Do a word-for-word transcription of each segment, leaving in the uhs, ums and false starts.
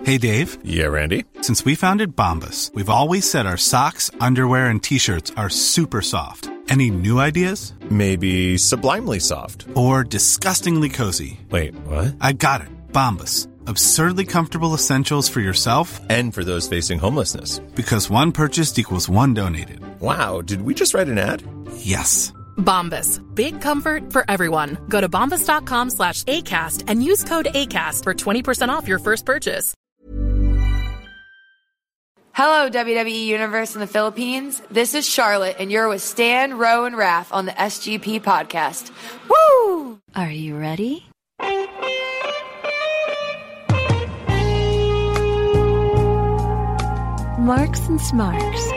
Hey, Dave. Yeah, Randy? Since we founded Bombas, we've always said our socks, underwear, and T-shirts are super soft. Any new ideas? Maybe sublimely soft. Or disgustingly cozy. Wait, what? I got it. Bombas. Absurdly comfortable essentials for yourself and for those facing homelessness. Because one purchased equals one donated. Wow, did we just write an ad? Yes. Bombas. Big comfort for everyone. Go to bombas.com slash ACAST and use code ACAST for twenty percent off your first purchase. Hello, W W E Universe in the Philippines. This is Charlotte, and you're with Stan, Ro, and Raph on the S G P podcast. Woo! Are you ready? Marks and Smarks.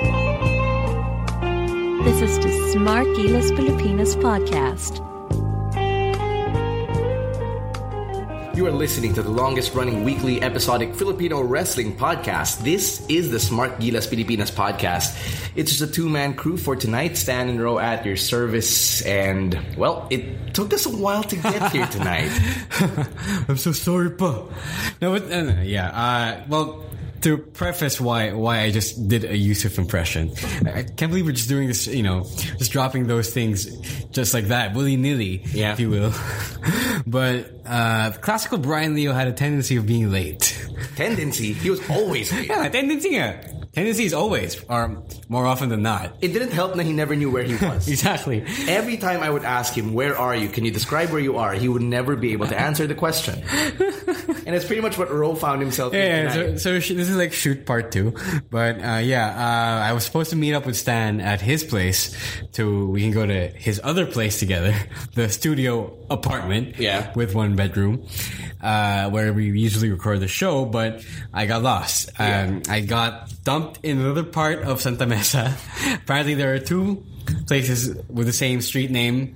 This is the Smart Gilas Pilipinas podcast. You are listening to the longest-running weekly episodic Filipino wrestling podcast. This is the Smart Gilas Pilipinas podcast. It's just a two-man crew for tonight. Stan and Ro at your service. And, well, it took us a while to get here tonight. I'm so sorry, pa. No, but, uh, yeah, uh, well... To preface why why I just did a Yusuf impression, I can't believe we're just doing this, you know, just dropping those things just like that, willy-nilly, yeah. if you will. But uh, classical Brian Leo had a tendency of being late. Tendency? He was always late. Yeah, tendency, yeah. Tendency is always, or more often than not. It didn't help that he never knew where he was. Exactly. Every time I would ask him, where are you? Can you describe where you are? He would never be able to answer the question. And it's pretty much what Ro found himself yeah, in yeah, tonight. so, so this is like shoot part two. But uh, yeah, uh, I was supposed to meet up with Stan at his place to, we can go to his other place together, the studio apartment yeah. with one bedroom, uh, where we usually record the show, but I got lost. Yeah. Um, I got dumped in another part of Santa Mesa. Apparently there are two places with the same street name,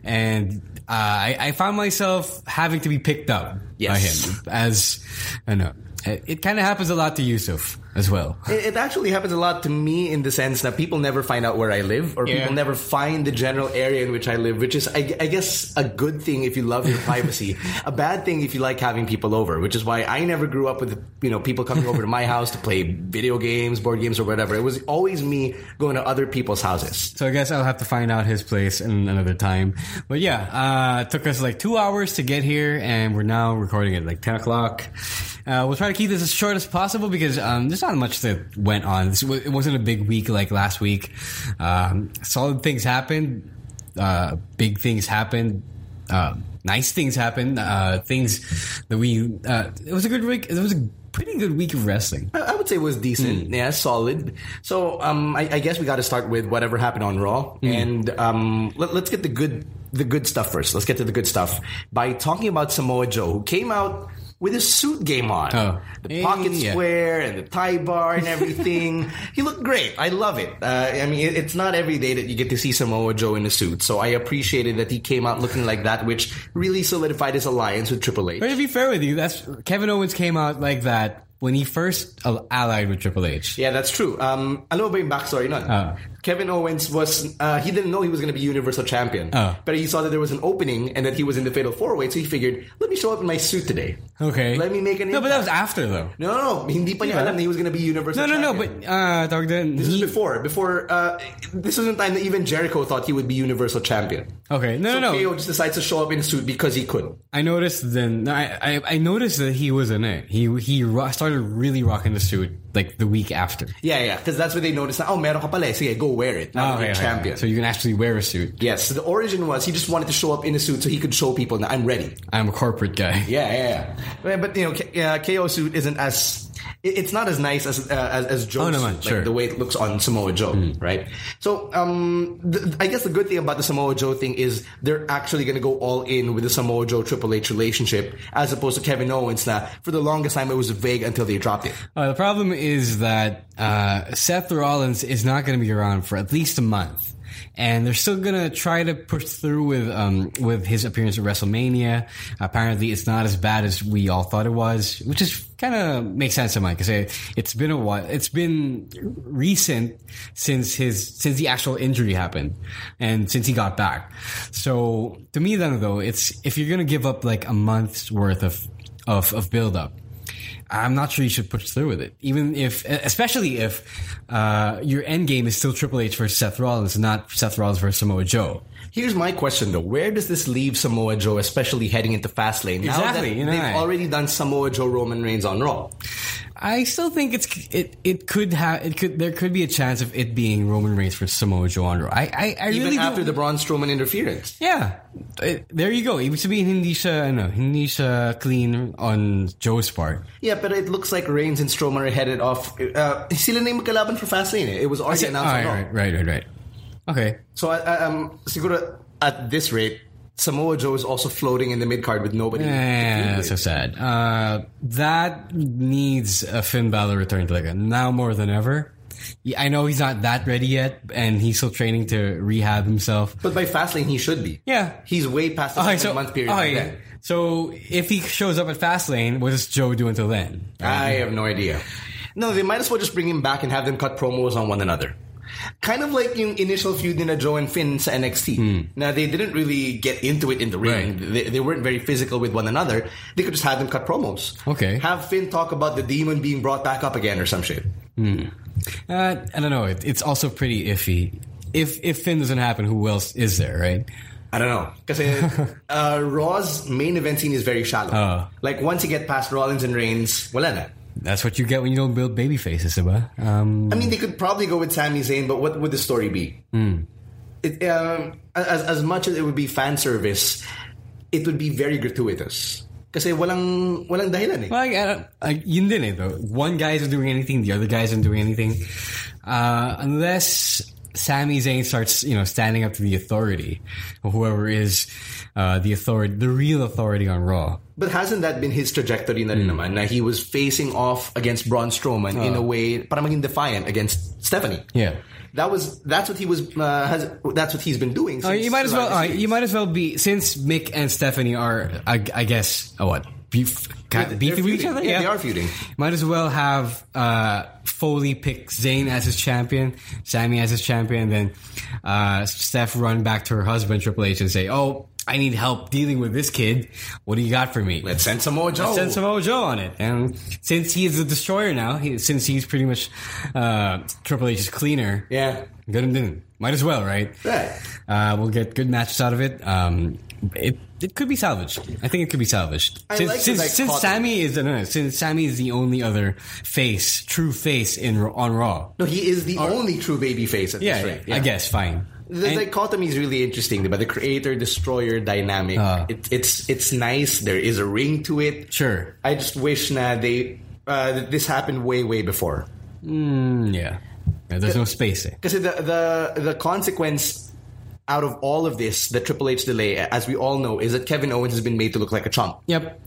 and uh, I, I found myself having to be picked up yes. by him. As I know, it, it kind of happens a lot to Yusuf as well. It, it actually happens a lot to me in the sense that people never find out where I live, or yeah. people never find the general area in which I live, which is, I, I guess, a good thing if you love your privacy. A bad thing if you like having people over, which is why I never grew up with, you know, people coming over to my house to play video games, board games, or whatever. It was always me going to other people's houses. So I guess I'll have to find out his place in another time. But yeah, uh, it took us like two hours to get here, and we're now recording at like ten o'clock. Uh, we'll try to keep this as short as possible because um, there's not much that went on. This, it wasn't a big week like last week. Um, solid things happened. Uh, big things happened. Uh, nice things happened. Uh, things that we... Uh, it was a good week. It was a pretty good week of wrestling. I, I would say it was decent. Mm. Yeah, solid. So um, I, I guess we got to start with whatever happened on Raw. Mm. And um, let, let's get the good, the good stuff first. Let's get to the good stuff by talking about Samoa Joe, who came out with his suit game on. Oh. The pocket yeah. square and the tie bar and everything. He looked great. I love it. Uh, I mean, it's not every day that you get to see Samoa Joe in a suit. So I appreciated that he came out looking like that, which really solidified his alliance with Triple H. But to be fair with you, that's Kevin Owens came out like that when he first allied with Triple H. Yeah, that's true. Um, alam mo ba yung backstory nun? Oh. Kevin Owens was, uh, he didn't know he was going to be Universal Champion. Oh. But he saw that there was an opening and that he was in the Fatal four-Way, so he figured, let me show up in my suit today. Okay. Let me make an impact. No, but that was after though. No, no, no. Hindi pa niya Yeah. alam na he was going to be Universal No, no, no, Champion. but, uh, tawag din, This he- was before. Before, uh, this was the time that even Jericho thought he would be Universal Champion. Okay, no, so no, no. K O just decides to show up in a suit because he could. I noticed then. No, I, I I noticed that he was in it. He he ro- started really rocking the suit like the week after. Yeah, yeah, because that's what they noticed. Oh, meron ka pala. Sige, go wear it. Now Oh, you're okay, champion. okay. So you can actually wear a suit. Yes, so the origin was he just wanted to show up in a suit so he could show people that I'm ready. I'm a corporate guy. Yeah, yeah, yeah. But, you know, K- uh, K O suit isn't as... it- It's not as nice as uh, as, as Joe's Oh, no, suit, man, like sure. the way it looks on Samoa Joe, Mm. right? So, um, th- I guess the good thing about the Samoa Joe thing is they're actually going to go all in with the Samoa Joe Triple H relationship, as opposed to Kevin Owens. Now, for the longest time, it was vague until they dropped it. Uh, the problem is that uh, Seth Rollins is not going to be around for at least a month. And they're still gonna try to push through with um with his appearance at WrestleMania. Apparently, it's not as bad as we all thought it was, which is kind of makes sense to me because it's been a while. It's been recent since his since the actual injury happened and since he got back. So to me, then though, it's if you're gonna give up like a month's worth of of of build up, I'm not sure you should push through with it. Even if, especially if uh, your end game is still Triple H versus Seth Rollins, not Seth Rollins versus Samoa Joe. Here's my question though: where does this leave Samoa Joe, especially heading into Fastlane? Now Exactly, that you know, they've right. already done Samoa Joe Roman Reigns on Raw. I still think it's it it could have it could there could be a chance of it being Roman Reigns for Samoa Joe on Raw. I I, I Even really after don't- the Braun Strowman interference. Yeah. Uh, there you go. Ibig sabihin, hindi siya, ano, hindi siya clean on Joe's part. Yeah, but it looks like Reigns and Strowman are headed off. Uh, sila na yung magkalaban for Fastlane. Eh. It was already announced on All Raw. right, right, right, right. Okay. So, uh, um, siguro at this rate, Samoa Joe is also floating in the mid-card with nobody. to feud Yeah, with. so sad. Uh, that needs a Finn Balor return to like now more than ever. Yeah, I know he's not that ready yet, and he's still training to rehab himself. But by Fastlane, he should be. Yeah. He's way past the Okay, seven-month period. okay, by then. so if he shows up at Fastlane, what does Joe do until then? I have no idea. No, they might as well just bring him back and have them cut promos on one another. Kind of like yung initial feud nila Joe and Finn sa N X T. Hmm. Now, they didn't really get into it in the ring. Right. They, they weren't very physical with one another. They could just have them cut promos. Okay. Have Finn talk about the demon being brought back up again or some shit. Uh, I don't know. It, it's also pretty iffy. If if Finn doesn't happen, who else is there, right? I don't know. Because uh, Raw's main event scene is very shallow. Oh. Like, once you get past Rollins and Reigns, wala na. That's what you get when you don't build baby faces, diba? Um, I mean, they could probably go with Sami Zayn, but what would the story be? Mm. It, um, as as much as it would be fan service, it would be very gratuitous. Kasi walang walang dahilan eh. Well, I, I, I, yun din eh, though. One guy isn't doing anything, the other guy isn't doing anything. Uh, unless Sami Zayn starts, you know, standing up to the authority, or whoever is uh, the authority, the real authority on Raw. But hasn't that been his trajectory na rin naman? Na he was facing off against Braun Strowman in a way para maging defiant against Stephanie. Yeah. That was that's what he was uh, has that's what he's been doing. Uh, Since you might as well. Survivor Uh, Series. you might as well be, since Mick and Stephanie are, I, I guess, uh, what beef, They're beefing with each feuding. other. Yeah, they are feuding. Might as well have uh, Foley pick Zayn as his champion, Sammy as his champion, and then uh, Steph run back to her husband Triple H and say, "Oh, I need help dealing with this kid. What do you got for me?" Let's send Samoa Joe. Send Samoa Joe on it. And since he is the destroyer now, he, since he's pretty much uh, Triple H's cleaner, Yeah. good and didn't. Might as well, right? Right. Uh, we'll get good matches out of it. Um, it it could be salvaged. I think it could be salvaged. I Since like since, the, like, since cotton. Sammy is no, no, since Sammy is the only other face, true face in on Raw. No, he is the only true baby face at Yeah, this rate. I guess fine. The And- dichotomy is really interesting, but the creator-destroyer dynamic, Uh. it, it's it's nice. There is a ring to it. Sure. I just wish na they uh, that this happened way way before. Mm, yeah. Yeah, there's no space there. Because the the the consequence out of all of this, the Triple H delay, as we all know, is that Kevin Owens has been made to look like a chump. Yep.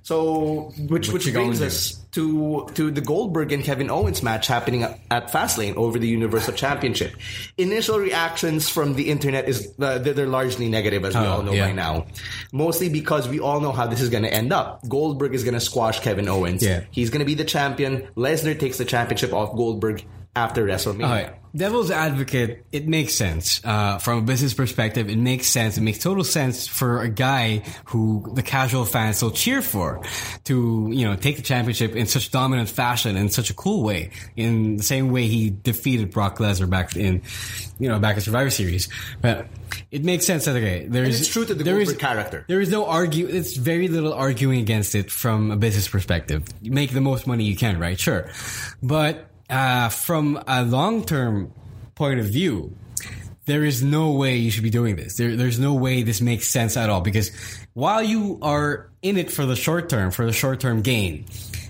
So, which which you brings gonna us to to the Goldberg and Kevin Owens match happening at, at Fastlane over the Universal Championship. Initial reactions from the internet is uh, they're they're largely negative, as we Oh, all know yeah. by now. Mostly because we all know how this is going to end up. Goldberg is going to squash Kevin Owens. Yeah. He's going to be the champion. Lesnar takes the championship off Goldberg after WrestleMania. All right. Devil's advocate, it makes sense. Uh, from a business perspective, it makes sense. It makes total sense for a guy who the casual fans will cheer for to, you know, take the championship in such dominant fashion in such a cool way. In the same way he defeated Brock Lesnar back in, you know, back in Survivor Series. But it makes sense that, okay, there's... And it's true to the there Goldberg is- character. There is no argue. It's very little arguing against it from a business perspective. You make the most money you can, right? Sure. But... Uh, from a long-term point of view, there is no way you should be doing this. There, there's no way this makes sense at all, because while you are in it for the short term, for the short-term gain,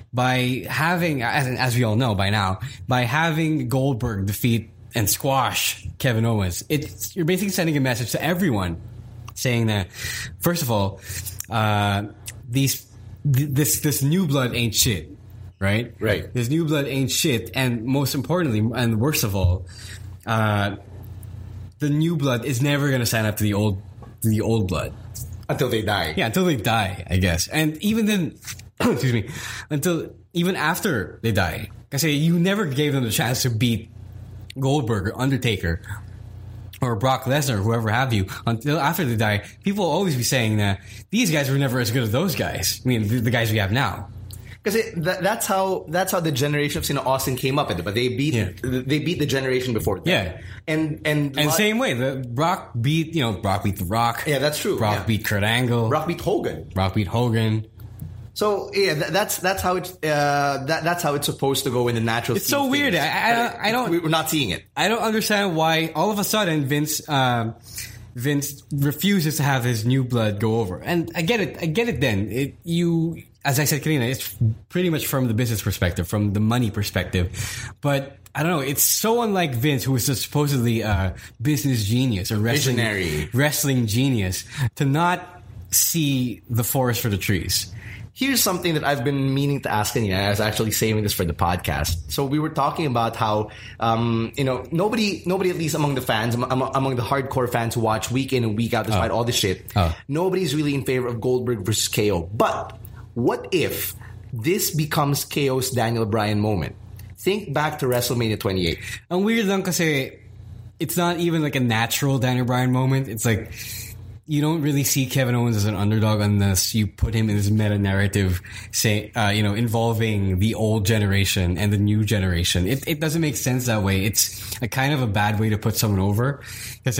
by having, as, as we all know by now, by having Goldberg defeat and squash Kevin Owens, it's, you're basically sending a message to everyone saying that, first of all, uh, these, th- this, this new blood ain't shit. Right? Right. This new blood ain't shit. And most importantly, and worst of all, uh, the new blood is never going to sign up to the old, to the old blood. Until they die. Yeah, until they die, I guess. And even then, excuse me, until, even after they die. Because you never gave them the chance to beat Goldberg or Undertaker or Brock Lesnar, whoever have you, until after they die. People will always be saying that these guys were never as good as those guys. I mean, the, the guys we have now. Because that, that's how that's how the generation of Sina Austin came up with it. But they beat Yeah. they beat the generation before that. Yeah. and and And lot- same way, the Brock beat, you know, Brock beat The Rock. Yeah, that's true. Brock Yeah. beat Kurt Angle. Brock beat Hogan. Brock beat Hogan. So yeah, that, that's that's how it's uh, that, that's how it's supposed to go in the natural. It's so scheme of weird. things. I- I don't- I don't- We're not seeing it. I don't understand why all of a sudden Vince um, Vince refuses to have his new blood go over. And I get it. I get it. Then it, you, as I said, Karina, it's pretty much from the business perspective, from the money perspective. But I don't know. It's so unlike Vince, who is a supposedly a business genius or wrestling Visionary. wrestling genius, to not see the forest for the trees. Here's something that I've been meaning to ask, and I was actually saving this for the podcast. So we were talking about how, um, you know, nobody, nobody at least among the fans, among, among the hardcore fans who watch week in and week out, despite Oh. all this shit, Oh. nobody's really in favor of Goldberg versus K O. But what if this becomes K O's Daniel Bryan moment? Think back to WrestleMania twenty-eight. Ang weird lang kasi it's not even like a natural Daniel Bryan moment. It's like you don't really see Kevin Owens as an underdog unless you put him in this meta narrative, say, uh, you know, involving the old generation and the new generation. It it doesn't make sense that way. It's a kind of a bad way to put someone over because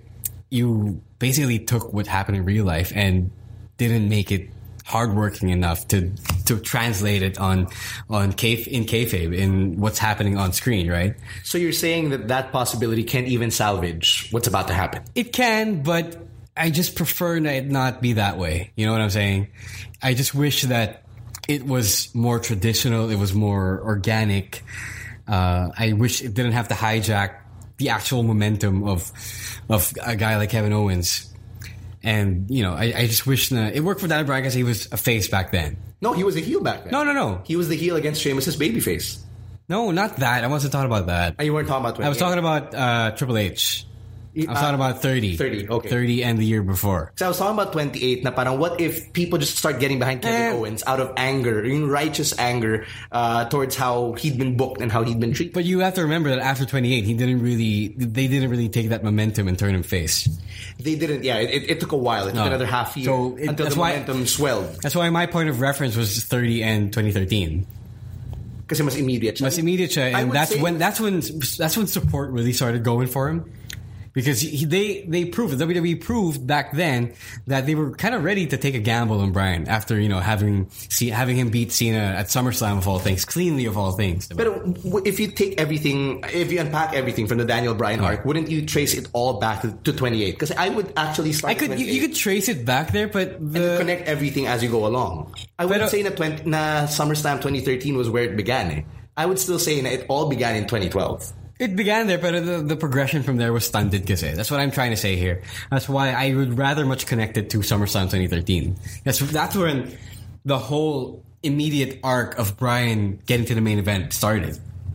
you basically took what happened in real life and didn't make it hardworking enough to to translate it on on kayf- in kayfabe in what's happening on screen, right? So you're saying that that possibility can't even salvage what's about to happen? It can, but I just prefer it not be that way. You know what I'm saying? I just wish that it was more traditional. It was more organic. Uh, I wish it didn't have to hijack the actual momentum of of a guy like Kevin Owens. And, you know, I, I just wish that it worked for Daniel Bryan because he was a face back then. No, he was a heel back then. No, no, no. He was the heel against Sheamus' babyface. No, not that. I wasn't talking about that. And you weren't talking about twenty-eight. I was talking about uh, Triple H. I was Uh, talking about thirty. thirty, okay. thirty and the year before. So I was talking about twenty-eight na parang what if people just start getting behind Kevin Eh. Owens out of anger, yung righteous anger uh, towards how he'd been booked and how he'd been treated. But you have to remember that after twenty-eight, he didn't really, they didn't really take that momentum and turn him face. They didn't, yeah, it, it took a while. It took No. another half year So it- until that's the why- momentum swelled. That's why my point of reference was thirty and twenty thirteen. Kasi mas immediate siya. Mas immediate siya, I and would that's say- when that's when that's when support really started going for him. Because he, they they proved, W W E proved back then that they were kind of ready to take a gamble on Bryan after, you know, having see, having him beat Cena at SummerSlam of all things, cleanly of all things. But w- if you take everything, if you unpack everything from the Daniel Bryan arc, wouldn't you trace it all back to, to twenty-eight? Because I would actually start I could at you, you could trace it back there, but and the connect everything as you go along. I wouldn't Pero- say na, twenty, na SummerSlam twenty thirteen was where it began. Eh. I would still say that it all began in twenty twelve. It began there, but the, the progression from there was stunted kasi. That's what I'm trying to say here. That's why I would rather much connect it to SummerSlam twenty thirteen. That's, that's when the whole immediate arc of Bryan getting to the main event started.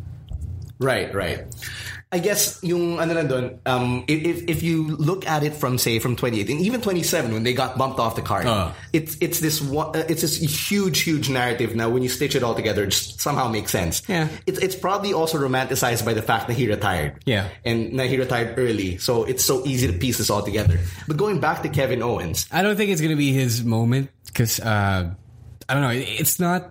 Right, right. I guess yung ano lang dun, um, if if you look at it from say from twenty-eight and even twenty-seven when they got bumped off the card, Uh. it's it's this one, uh, it's this huge huge narrative. Now when you stitch it all together, it just somehow makes sense. Yeah. it's it's probably also romanticized by the fact that he retired. Yeah. and na he retired early, so it's so easy to piece this all together. But going back to Kevin Owens, I don't think it's going to be his moment because uh, I don't know. It, it's not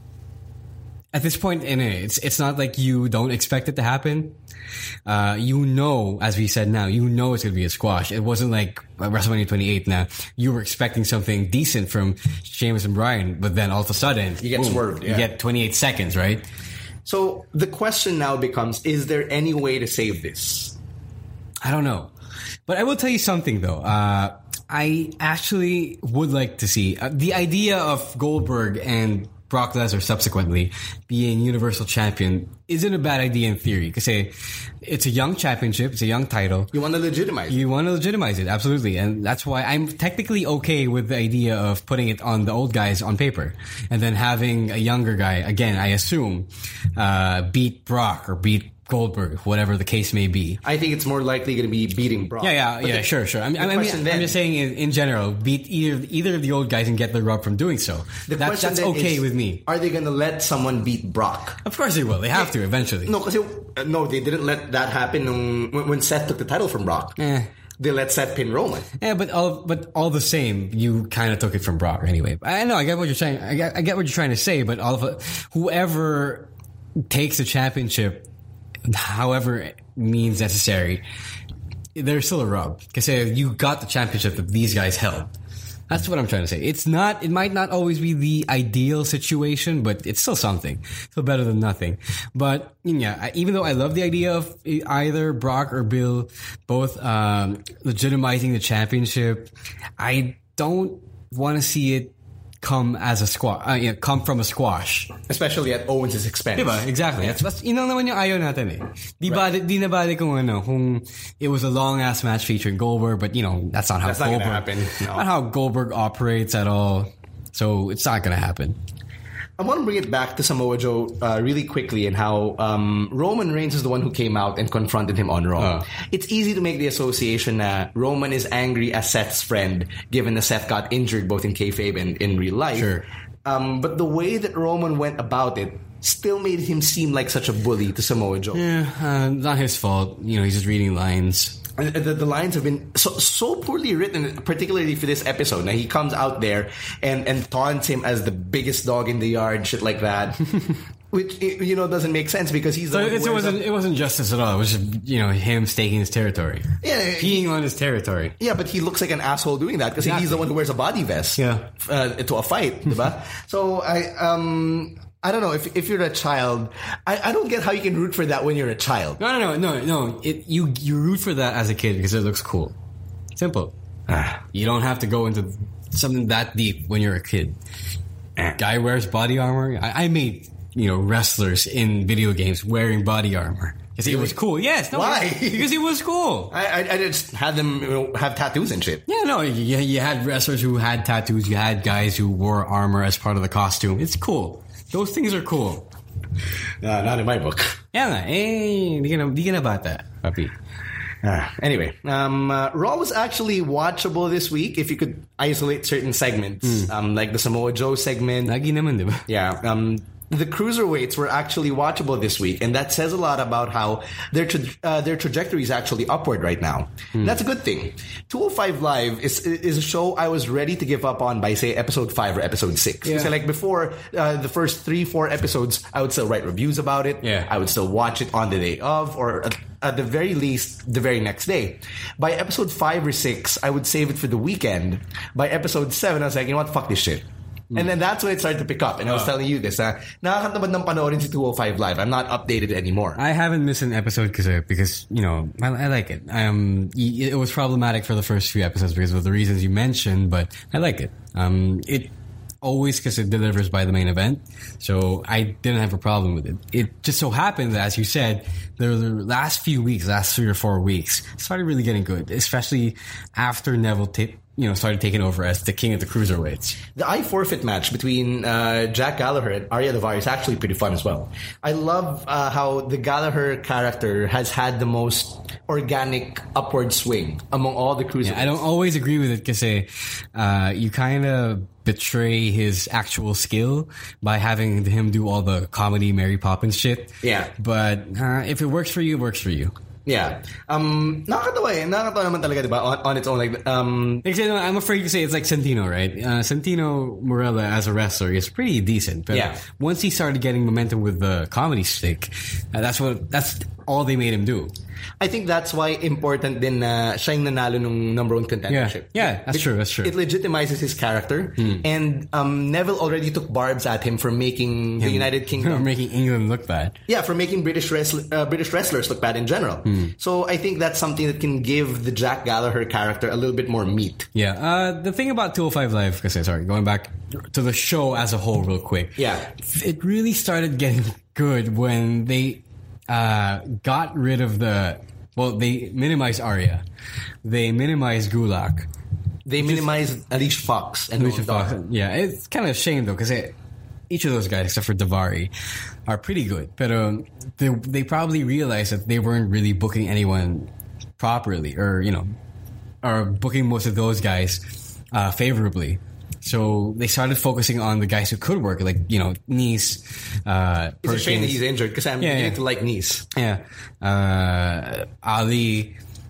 at this point in it. It's it's not like you don't expect it to happen. Uh, you know, as we said now, you know it's going to be a squash. It wasn't like WrestleMania twenty-eight. Now you were expecting something decent from Sheamus and Bryan, but then all of a sudden You get swerved, yeah. You get twenty-eight seconds, right? so the question now becomes: is there any way to save this? I don't know. But I will tell you something, though. Uh, I actually would like to see uh, the idea of Goldberg and Brock Lesnar subsequently being Universal Champion isn't a bad idea in theory. Because it's a young championship, it's a young title. You want to legitimize it. You want to legitimize it, absolutely. And that's why I'm technically okay with the idea of putting it on the old guys on paper. And then having a younger guy, again, I assume, uh, beat Brock or beat Goldberg, whatever the case may be. I think it's more likely going to be beating Brock. Yeah, yeah, But yeah, the- sure, sure. I mean, the I mean question I'm then- just saying in, in general, beat either either of the old guys and get the rub from doing so. The That, question that's then okay is, with me. Are they going to let someone beat Brock? Of course they will. They have to eventually. No, kasi, uh, no, they didn't let that happen nung, when, when Seth took the title from Brock. Eh. they let Seth pin Roman. Yeah, but all but all the same, you kind of took it from Brock anyway. I know, I get what you're saying. I get, I get what you're trying to say, but all of it, whoever takes the championship, however means necessary, there's still a rub. Because you got the championship that these guys held. That's what I'm trying to say. It's not, it might not always be the ideal situation, but it's still something. Still better than nothing. But, yeah, even though I love the idea of either Brock or Bill both um, legitimizing the championship, I don't want to see it come as a squash, uh, you know, come from a squash. Especially at Owens' expense. Diba? Exactly. That's, that's, yun lang naman yung ayaw natin eh. Di ba, right. Di na bali kung ano, kung it was a long-ass match featuring Goldberg, but you know, that's not how that's Goldberg, not gonna happen. No. Not how Goldberg operates at all. So it's not gonna happen. I want to bring it back to Samoa Joe uh, really quickly and how um, Roman Reigns is the one who came out and confronted him on Raw. Uh. It's easy to make the association that Roman is angry as Seth's friend, given that Seth got injured both in kayfabe and in real life. Sure. Um, but the way that Roman went about it still made him seem like such a bully to Samoa Joe. Yeah, uh, not his fault. You know, he's just reading lines. The, the lines have been so, so poorly written, particularly for this episode. Now, he comes out there and, and taunts him as the biggest dog in the yard, shit like that. Which, you know, doesn't make sense because he's... So the one it, who wasn't, it wasn't justice at all. It was just, you know, him staking his territory. Yeah. Peeing on his territory. Yeah, but he looks like an asshole doing that because exactly. he's the one who wears a body vest yeah. uh, to a fight. Diba? So, I... um. I don't know, if if you're a child, I, I don't get how you can root for that when you're a child. No, no, no, no, no. It, you, you root for that as a kid because it looks cool. Simple. You don't have to go into something that deep when you're a kid. Guy wears body armor. I, I made, you know, wrestlers in video games wearing body armor. Because it was cool. Yes. No, why? Because it was cool. I, I, I just had them, you know, have tattoos and shit. Yeah, no, you, you had wrestlers who had tattoos. You had guys who wore armor as part of the costume. It's cool. Those things are cool. Uh, not in my book. Yeah, nga. Eh, di ka na, di ka na bata, papi. Uh, anyway, um, uh, Raw was actually watchable this week if you could isolate certain segments. Mm. Um, like the Samoa Joe segment. Lagi naman, di ba? Yeah. Um, the cruiserweights were actually watchable this week, and that says a lot about how their tra- uh, their trajectory is actually upward right now. Mm. That's a good thing. two oh five Live is is a show I was ready to give up on by, say, episode five or episode six. Yeah. So, like, before uh, the first three, four episodes, I would still write reviews about it. Yeah. I would still watch it on the day of, or at, at the very least, the very next day. By episode five or six, I would save it for the weekend. By episode seven, I was like, you know what, fuck this shit. Mm. And then that's when it started to pick up. And I was uh. telling you this, uh, nakakatamad ng panoorin si two oh five Live. I'm not updated anymore. I haven't missed an episode because, because you know, I, I like it. Um, it was problematic for the first few episodes because of the reasons you mentioned, but I like it. Um, it always, because it delivers by the main event. So I didn't have a problem with it. It just so happened that, as you said, the, the last few weeks, last three or four weeks, started really getting good, especially after Neville t- you know, started taking over as the king of the cruiserweights. The I Forfeit match between uh, Jack Gallagher and Arya Daivari is actually pretty fun as well. I love uh, how the Gallagher character has had the most organic upward swing among all the cruiserweights. Yeah, I don't always agree with it because uh, you kind of betray his actual skill by having him do all the comedy Mary Poppins shit. Yeah. But uh, if it works for you, it works for you. Yeah. Um, nakakatawa eh. Nakakatawa naman talaga, diba? On, on its own. Like, um, Actually, no, I'm afraid to say it's like Santino, right? Uh, Santino Marella as a wrestler is pretty decent. But yeah. Once he started getting momentum with the comedy stick, uh, that's what, that's all they made him do. I think that's why important din na siya yung nanalo nung number one contendership. Yeah, yeah that's it, true, that's true. It legitimizes his character. Hmm. And um, Neville already took barbs at him for making him, the United Kingdom... making England look bad. Yeah, for making British, wrestl- uh, British wrestlers look bad in general. Hmm. So I think that's something that can give the Jack Gallagher character a little bit more meat. Yeah, uh, the thing about two oh five Live, because sorry, going back to the show as a whole real quick. Yeah. It really started getting good when they uh, got rid of the... Well, they minimized Arya. They minimized Gulak. They minimized Alicia Fox. And Alicia Fox. Yeah, it's kind of a shame, though, because each of those guys, except for Daivari, are pretty good. But um, they, they probably realized that they weren't really booking anyone properly, or, you know, or booking most of those guys uh, favorably. So they started focusing on the guys who could work, like, you know, Nice, uh, It's a shame that he's injured, because I'm yeah, beginning yeah. to like Nice. Yeah. Uh, Ali,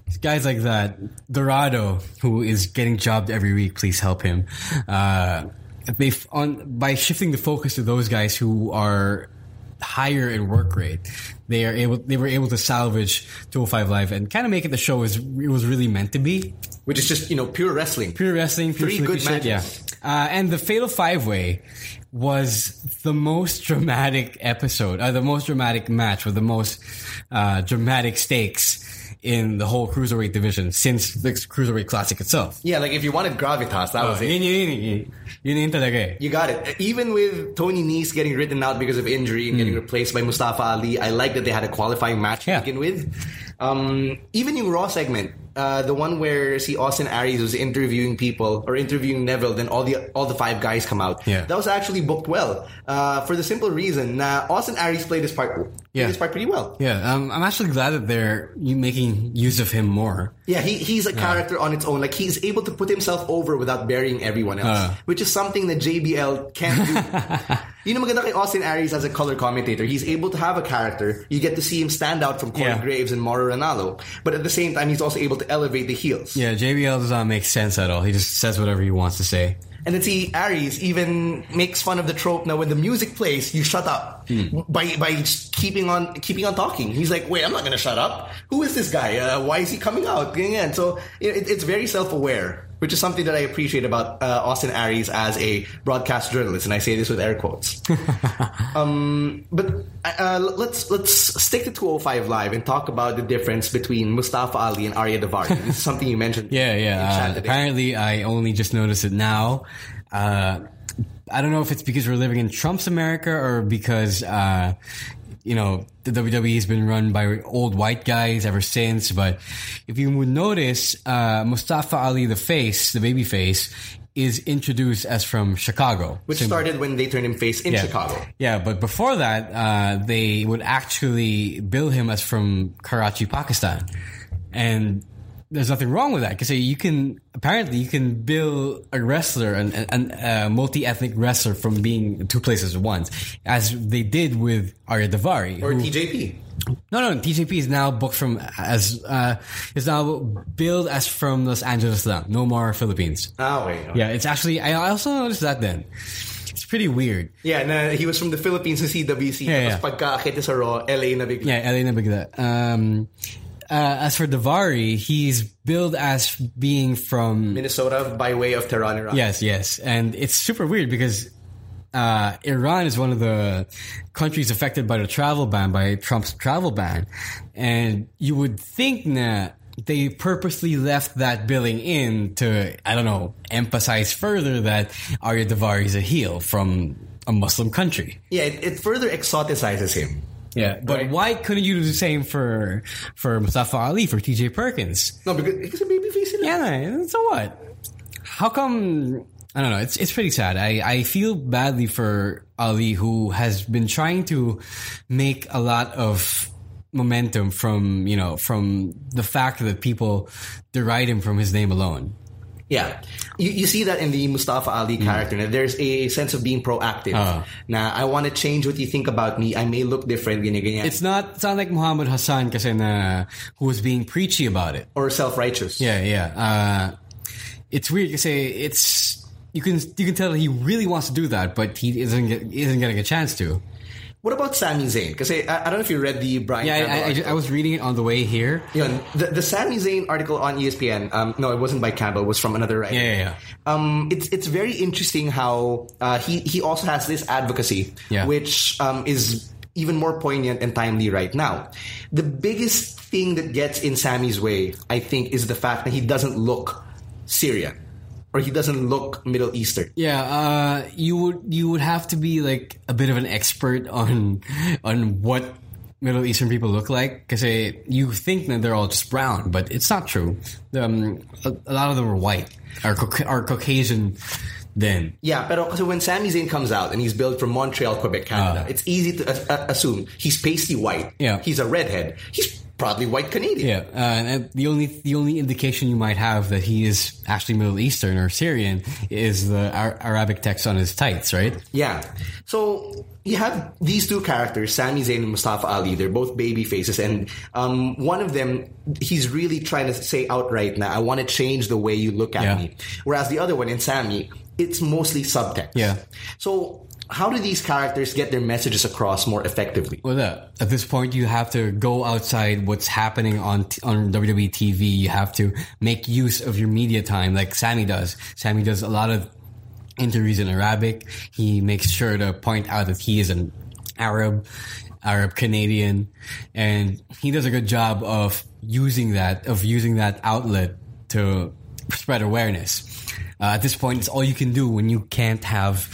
guys like that. Dorado, who is getting jobbed every week, please help him. Uh, they on by shifting the focus to those guys who are higher in work rate, they are able. They were able to salvage two oh five Live and kind of make it the show as it was really meant to be, which is just you know pure wrestling, pure wrestling, pure three good shit, matches. Yeah, uh, and the Fatal Five Way was the most dramatic episode, uh, the most dramatic match with the most uh, dramatic stakes in the whole Cruiserweight division since the Cruiserweight Classic itself. Yeah, like if you wanted gravitas, that oh, was it. Yun, yun, yun, yun, yun talaga eh. You got it. Even with Tony Nese getting written out because of injury and mm. getting replaced by Mustafa Ali, I like that they had a qualifying match yeah. to begin with. Um, even yung Raw segment, uh, the one where see Austin Aries was interviewing people or interviewing Neville, then all the all the five guys come out. Yeah. That was actually booked well. Uh, for the simple reason, uh, Austin Aries played his part. Played yeah. his part pretty well. Yeah, um, I'm actually glad that they're making use of him more. Yeah, he he's a yeah. character on its own. Like he's able to put himself over without burying everyone else, uh. which is something that J B L can't do. You know, maganda kay Austin Aries as a color commentator. He's able to have a character. You get to see him stand out from Corey yeah. Graves and Mauro Ranallo. But at the same time, he's also able to elevate the heels. Yeah, J B L does not make sense at all. He just says whatever he wants to say. And then see, Aries even makes fun of the trope now when the music plays, you shut up. Mm. By by keeping on keeping on talking. He's like, wait, I'm not going to shut up. Who is this guy? Uh, why is he coming out? And so it, it's very self-aware, which is something that I appreciate about uh, Austin Aries as a broadcast journalist, and I say this with air quotes. um, but uh, let's let's stick to two oh five Live and talk about the difference between Mustafa Ali and Arya Daivari. This is something you mentioned. yeah, yeah. Uh, apparently, I only just noticed it now. Uh, I don't know if it's because we're living in Trump's America or because uh, you know, the W W E has been run by old white guys ever since. But if you would notice, uh, Mustafa Ali, the face, the baby face, is introduced as from Chicago. Which so, started when they turned him face in yeah. Chicago. Yeah, but before that, uh, they would actually bill him as from Karachi, Pakistan. And there's nothing wrong with that because you can apparently you can bill a wrestler, an, an, a multi-ethnic wrestler, from being two places at once, as they did with Arya Daivari or who, T J P. No, no, T J P is now booked from as uh, is now billed as from Los Angeles now, no more Philippines. Oh wait, okay. Yeah, it's actually I also noticed that then. It's pretty weird. Yeah, na, he was from the Philippines to C W C. Yeah, yeah. Pagka-akit sa Raw, L A na bigla. Yeah, L A na bigla. Um, Uh, as for Daivari, he's billed as being from Minnesota by way of Tehran, Iran. Yes, yes. And it's super weird because uh, Iran is one of the countries affected by the travel ban, by Trump's travel ban. And you would think that they purposely left that billing in to, I don't know, emphasize further that Arya Daivari is a heel from a Muslim country. Yeah, it, it further exoticizes him. Yeah, but right. Why couldn't you do the same for for Mustafa Ali, for T J Perkins? No, because it's a babyface. Yeah, so what? How come? I don't know. It's it's pretty sad. I, I feel badly for Ali, who has been trying to make a lot of momentum from you know from the fact that people deride him from his name alone. Yeah. You, you see that in the Mustafa Ali character. Mm. There's a sense of being proactive. Uh. Now, I want to change what you think about me. I may look different. Ganyan, ganyan. It's not, it's not like Muhammad Hassan kasi na, who was being preachy about it. Or self-righteous. Yeah, yeah. Uh, it's weird kasi it's, you can, you can tell he really wants to do that, but he isn't, get, isn't getting a chance to. What about Sami Zayn? Because I, I don't know if you read the Brian Yeah, Campbell I, I, I was reading it on the way here. You know, the, the Sami Zayn article on E S P N, um, no, it wasn't by Campbell, it was from another writer. Yeah, yeah, yeah. Um, it's, it's very interesting how uh, he, he also has this advocacy, yeah. which um, is even more poignant and timely right now. The biggest thing that gets in Sami's way, I think, is the fact that he doesn't look Syrian. Or he doesn't look Middle Eastern. Yeah, uh, you would you would have to be like a bit of an expert on on what Middle Eastern people look like, because you think that they're all just brown, but it's not true. Um, a, a lot of them are white, are are Caucasian. Then yeah, but so when Sami Zayn comes out and he's built from Montreal, Quebec, Canada, uh, it's easy to uh, assume he's pasty white. Yeah, he's a redhead. He's proudly white Canadian. Yeah, uh, and the only the only indication you might have that he is actually Middle Eastern or Syrian is the Ar- Arabic text on his tights, right? Yeah. So you have these two characters, Sami Zayn and Mustafa Ali. They're both baby faces, and um, one of them, he's really trying to say outright, now I want to change the way you look at Yeah. me. Whereas the other one, in Sami, it's mostly subtext. Yeah. So how do these characters get their messages across more effectively? Well, uh, at this point, you have to go outside what's happening on t- on W W E T V. You have to make use of your media time, like Sami does. Sami does a lot of interviews in Arabic. He makes sure to point out that he is an Arab, Arab Canadian, and he does a good job of using that of using that outlet to spread awareness. Uh, at this point, it's all you can do when you can't have.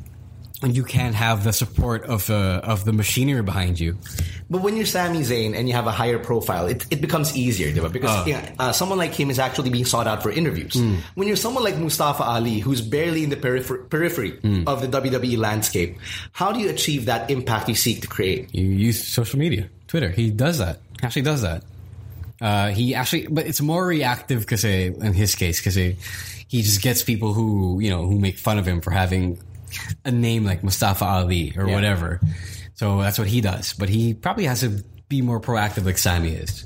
And you can't have the support of uh, of the machinery behind you. But when you're Sami Zayn and you have a higher profile, it, it becomes easier, diba? Because Uh. yeah, uh, someone like him is actually being sought out for interviews. Mm. When you're someone like Mustafa Ali, who's barely in the peripher- periphery Mm. of the W W E landscape, how do you achieve that impact you seek to create? You use social media, Twitter. He does that. Actually does that. Uh, he actually, but it's more reactive because in his case, because he, he just gets people who, you know, who make fun of him for having a name like Mustafa Ali or Yeah. whatever. So that's what he does. But he probably has to be more proactive like Sami is.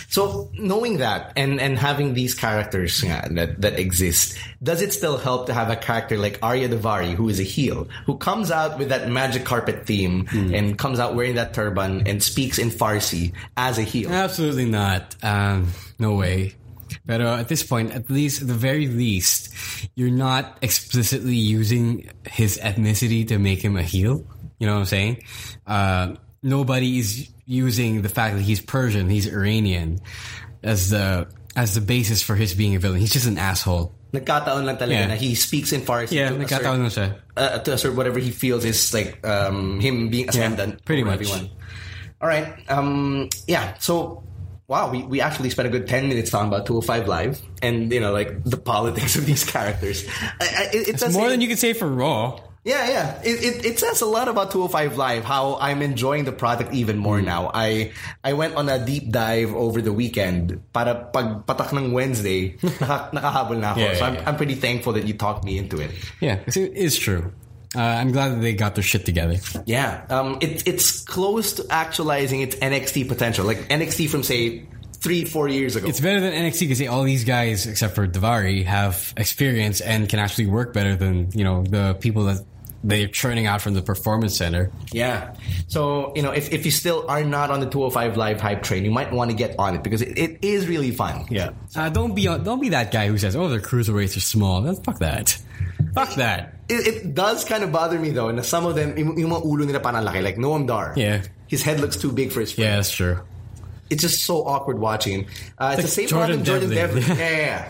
So knowing that and, and having these characters nga, that, that exist, does it still help to have a character like Arya Daivari, who is a heel, who comes out with that magic carpet theme Mm. and comes out wearing that turban and speaks in Farsi as a heel? Absolutely not. Um, no way. But uh, at this point, at least, at the very least, you're not explicitly using his ethnicity to make him a heel. You know what I'm saying? Uh, nobody is using the fact that he's Persian, he's Iranian, as the as the basis for his being a villain. He's just an asshole. Nagkataon lang talaga Yeah. na he speaks in Farsi Yeah, to, assert, nagkataon lang siya. uh, to assert whatever he feels is like um, him being ascendant. pretty over much. Everyone. All right. Um, yeah. So, wow, we, we actually spent a good ten minutes talking about two oh five Live and, you know, like the politics of these characters. I, I, it, It's more than you could say for Raw. Yeah, yeah. It, it it says a lot about two oh five Live, how I'm enjoying the product even more now. I I went on a deep dive over the weekend para pag patak ng Wednesday, naka, nakahabol na ako. Yeah, so yeah, I'm, yeah. I'm pretty thankful that you talked me into it. Yeah, it is true. Uh, I'm glad that they got their shit together. Yeah. Um, it, it's close to actualizing its N X T potential. Like N X T from, say, three, four years ago. It's better than N X T because all these guys, except for Daivari, have experience and can actually work better than, you know, the people that they're churning out from the Performance Center. Yeah. So, you know, if, if you still are not on the two oh five Live hype train, you might want to get on it because it, it is really fun. Yeah. Uh, don't be don't be that guy who says, "Oh, their cruiserweights are small." Fuck that. Fuck that. It, it does kind of bother me though, na some of them, yung, yung mga ulo nila parang laki, like Noam Dar. Yeah. His head looks too big for his frame. Yeah, that's true. It's just so awkward watching him. Uh, it's Like the same Jordan problem Jordan Devlin. Devlin. Yeah, yeah, yeah.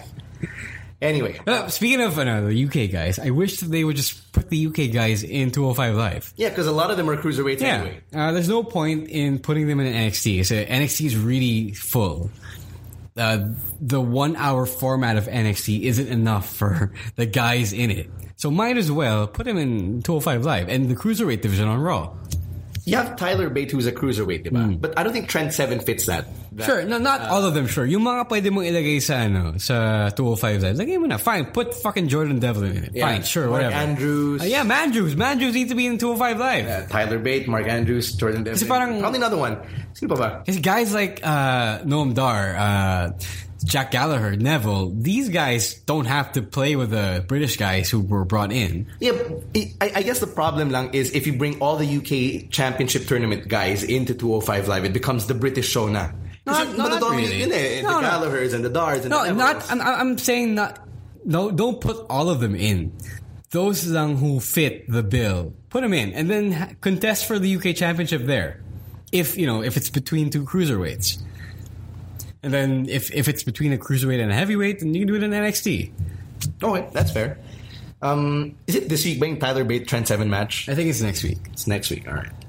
Anyway. Uh, speaking of uh, the U K guys, I wish that they would just put the U K guys in two oh five Live. Yeah, because a lot of them are cruiserweights Yeah. anyway. Uh, there's no point in putting them in N X T. So N X T is really full. Uh, the one-hour format of N X T isn't enough for the guys in it. So might as well put them in two oh five Live and the Cruiserweight division on Raw. You have Tyler Bate, who's a cruiserweight, diba? Mm. But I don't think Trent Seven fits that. that Sure, no, not all of them, sure. Yung mga pwede mong ilagay sa, ano, sa two oh five Live, lagay mo na. Fine, put fucking Jordan Devlin in it. Yeah. Fine, sure, Mark whatever. Andrews. Uh, yeah, Mandrews. Mandrews needs to be in two oh five Live. Yeah, Tyler Bate, Mark Andrews, Jordan Devlin. Kasi parang- Probably another one. Sino pa ba? Because guys like uh, Noam Dar, uh, Jack Gallagher, Neville, these guys don't have to play with the British guys who were brought in. Yeah, I, I guess the problem lang is if you bring all the U K Championship Tournament guys into two oh five Live, it becomes the British show na. Not- Kasi not matadominate really. yun eh. No, the no. Gallaghers and the Dars and No, the not. Nevilles. I'm, I'm saying not. No, don't put all of them in. Those lang who fit the bill, put them in, and then ha- contest for the U K Championship there. If you know, if it's between two cruiserweights, and then if if it's between a cruiserweight and a heavyweight, then you can do it in N X T. Okay, that's fair. Um, is it this week being Tyler Bate Trent Seven match? I think it's next week. It's next week. All right.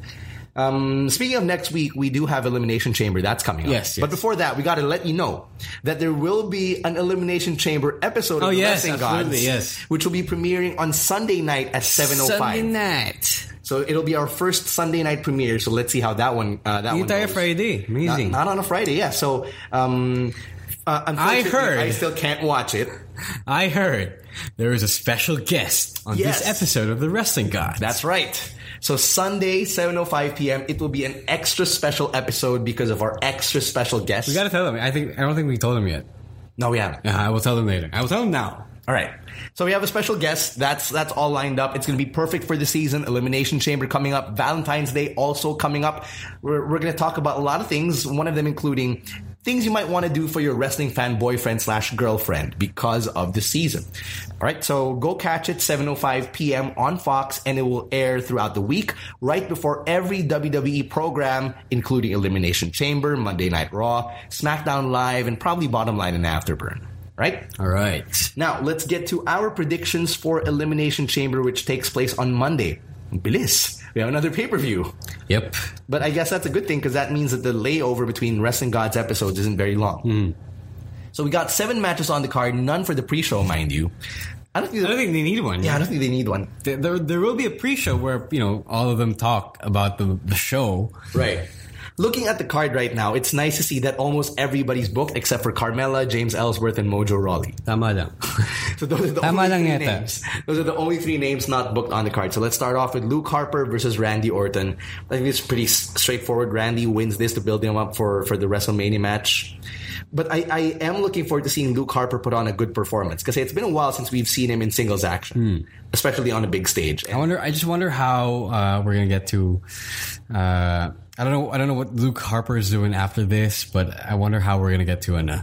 Um, speaking of next week, we do have Elimination Chamber. That's coming up. Yes, yes. But before that, we got to let you know that there will be an Elimination Chamber episode of Oh, The yes, Wrestling absolutely, Gods, yes. which will be premiering on Sunday night at seven oh five. Sunday night. So it'll be our first Sunday night premiere. So let's see how that one uh, that The one entire goes. Friday. Not, Amazing. not on a Friday, yeah. So um, uh, unfortunately, I heard. I still can't watch it. I heard there is a special guest on Yes. this episode of The Wrestling Gods. That's right. So Sunday, seven oh five p.m., it will be an extra special episode because of our extra special guest. We gotta tell them. I think I don't think we told them yet. No, we haven't. Uh, I will tell them later. I will tell them now. All right. So we have a special guest. That's that's all lined up. It's going to be perfect for the season. Elimination Chamber coming up. Valentine's Day also coming up. We're, we're going to talk about a lot of things, one of them including things you might want to do for your wrestling fan boyfriend slash girlfriend because of the season. All right, so go catch it, seven oh five p.m. on Fox, and it will air throughout the week, right before every W W E program, including Elimination Chamber, Monday Night Raw, SmackDown Live, and probably Bottom Line and Afterburn. Right? All right. Now, let's get to our predictions for Elimination Chamber, which takes place on Monday. Bilis. We have another pay-per-view. Yep. But I guess that's a good thing because that means that the layover between Wrestling Gods episodes isn't very long. Mm. So we got seven matches on the card, none for the pre-show, mind you. I don't think, I don't think they need one. Yeah, I don't think they need one. There, there, there will be a pre-show where, you know, all of them talk about the, the show. Right. Looking at the card right now, it's nice to see that almost everybody's booked except for Carmella, James Ellsworth, and Mojo Rawley. Tama lang. So those are the Tama only lang three yata. names. Those are the only three names not booked on the card. So let's start off with Luke Harper versus Randy Orton. I think it's pretty s- straightforward. Randy wins this to build him up for, for the WrestleMania match. But I, I am looking forward to seeing Luke Harper put on a good performance because it's been a while since we've seen him in singles action, especially on a big stage. I wonder. I just wonder how uh, we're gonna get to. Uh, I don't know. I don't know what Luke Harper is doing after this, but I wonder how we're gonna get to an uh,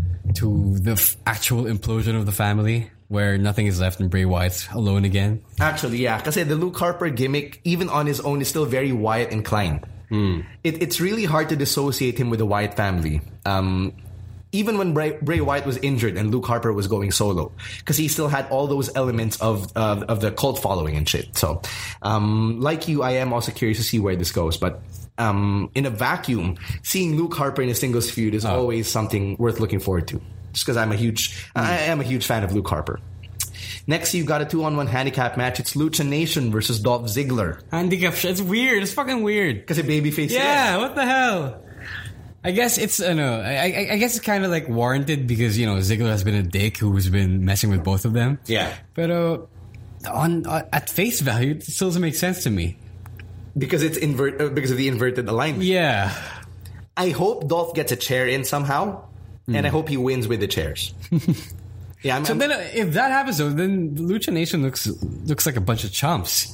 to the f- actual implosion of the family, where nothing is left and Bray Wyatt's alone again. Actually, yeah, because the Luke Harper gimmick, even on his own, is still very Wyatt inclined. Mm. It, it's really hard to dissociate him with the Wyatt family. Um, even when Bray, Bray Wyatt was injured and Luke Harper was going solo, because he still had all those elements of uh, of the cult following and shit. So, um, like you, I am also curious to see where this goes. But um, in a vacuum, seeing Luke Harper in a singles feud is Oh. always something worth looking forward to. Just because I'm a huge, mm. I am a huge fan of Luke Harper. Next, you've got a two-on-one handicap match. It's Lucha Nation versus Dolph Ziggler. Handicap. It's weird. It's fucking weird. Because a babyface. Yeah. What the hell? I guess it's uh, no. I, I, I guess it's kind of like warranted because you know Ziggler has been a dick who's been messing with both of them. Yeah. But uh, on uh, at face value, it still doesn't make sense to me. Because it's invert. Uh, because of the inverted alignment. Yeah. I hope Dolph gets a chair in somehow, mm. and I hope he wins with the chairs. yeah. I'm, So I'm, then, uh, if that happens, though, then Lucha Nation looks looks like a bunch of chumps.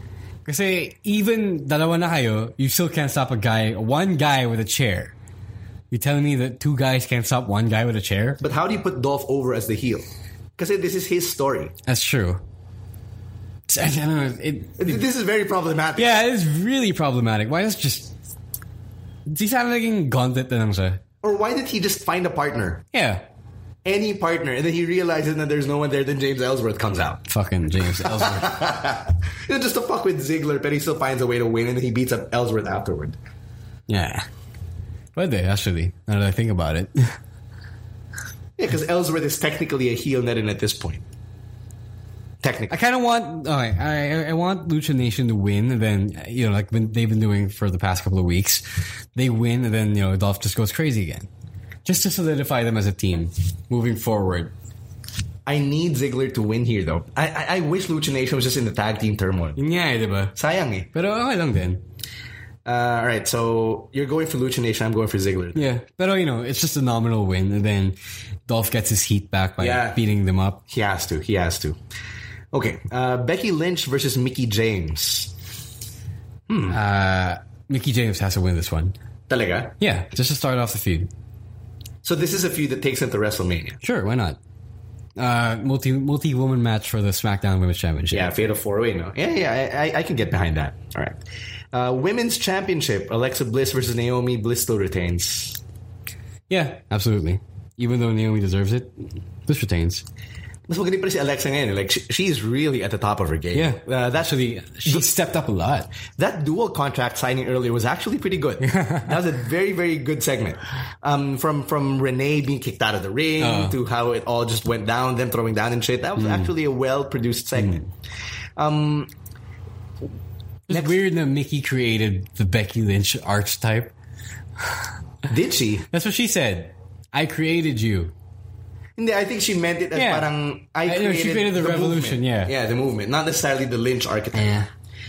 Kasi even dalawa na kayo, you still can't stop a guy, one guy with a chair. You're telling me that two guys can't stop one guy with a chair? But how do you put Dolph over as the heel? Because this is his story. That's true. I don't know. It, it, this is very problematic. yeah, it's really problematic. Why is just... Di sana naging gauntlet na lang siya. Or why did he just find a partner? Yeah. Any partner, and then he realizes that there's no one there, then James Ellsworth comes out. Fucking James Ellsworth. You know, just to fuck with Ziggler, but he still finds a way to win, and then he beats up Ellsworth afterward. Yeah. Pwede, actually. Now that I think about it. Yeah, because Ellsworth is technically a heel net in at this point. Technically. I kind of want, okay, I I want Lucha Nation to win, and then, you know, like when they've been doing for the past couple of weeks, they win, and then, you know, Dolph just goes crazy again. Just to solidify them as a team moving forward. I need Ziggler to win here, though. I I, I wish Lucha Nation was just in the tag team turmoil. Yun nga eh, diba? Sayang eh. Pero okay lang din. Uh, all right, so you're going for Lucha Nation. I'm going for Ziggler. Yeah, pero you know, it's just a nominal win, and then Dolph gets his heat back by Yeah. beating them up. He has to. He has to. Okay, uh, Becky Lynch versus Mickie James. Hmm. Uh, Mickie James has to win this one. Talaga? Yeah, just to start off the feud. So this is a feud that takes into WrestleMania. Sure, why not? Uh, multi multi woman match for the SmackDown Women's Championship. Yeah, Fatal Four Way. No, yeah, yeah, I, I can get behind that. All right, uh, Women's Championship: Alexa Bliss versus Naomi. Bliss still retains. Yeah, absolutely. Even though Naomi deserves it, Bliss retains. Mas magaling pa rin si Alexa ngayon. Like, she, she's really at the top of her game. Yeah. Uh, that's Actually, she stepped up a lot. That dual contract signing earlier was actually pretty good. That was a very, very good segment. Um, from from Renee being kicked out of the ring uh. to how it all just went down, them throwing down and shit. That was mm. actually a well-produced segment. Mm. Um, it's next, weird that Mickey created the Becky Lynch archetype. Did she? That's what she said. I created you. Hindi, I think she meant it as yeah. parang I created, I she created the, the revolution, movement. yeah. Yeah, the movement. Not necessarily the Lynch archetype. Yeah.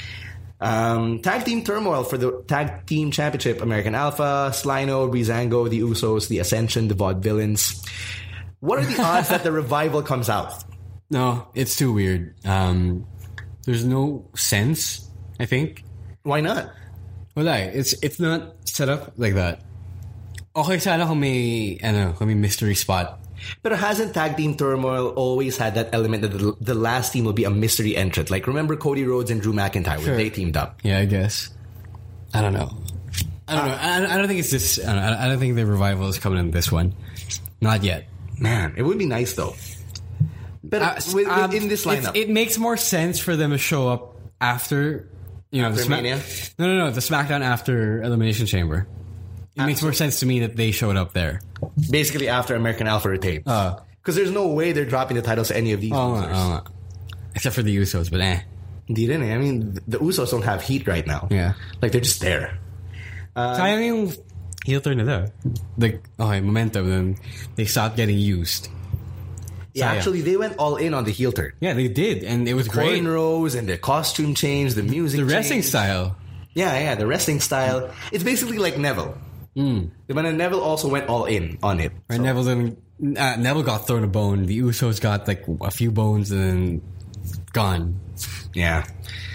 Um, tag team turmoil for the tag team championship. American Alpha, Slino, Breezango, the Usos, the Ascension, the Vaudevillains. What are the odds that the revival comes out? No, it's too weird. Um, there's no sense, I think. Why not? Well, it's it's not set up like that. Okay, sana kung may, ano, kung may mystery spot. But hasn't Tag Team Turmoil always had that element that the, the last team will be a mystery entrant? Like, remember Cody Rhodes and Drew McIntyre when sure. they teamed up? Yeah, I guess. I don't know. I don't uh, know. I, I don't think it's this. I don't, I don't think the revival is coming in this one. Not yet. Man, it would be nice though. But uh, with, um, in this lineup, it makes more sense for them to show up after, you know, after the Sma- Mania? No, no, no, the SmackDown after Elimination Chamber. It makes more sense to me that they showed up there. Basically after American Alpha retained. Because uh, there's no way they're dropping the titles to any of these oh, losers. Oh, except for the Usos, but eh. Hindi rin eh. I mean, the Usos don't have heat right now. Yeah. Like, they're just there. Uh, Sayang yung heel turn nila. Like, okay, momentum, then they stopped getting used. Yeah, Sayang. Actually, they went all in on the heel turn. Yeah, they did, and it was the great. Cornrows and the costume change, the music The wrestling change. style. Yeah, yeah, the wrestling style. It's basically like Neville. Mm. But Neville also went all in on it. Right, so. Neville didn't, uh, Neville got thrown a bone. The Usos got like a few bones and then gone. Yeah.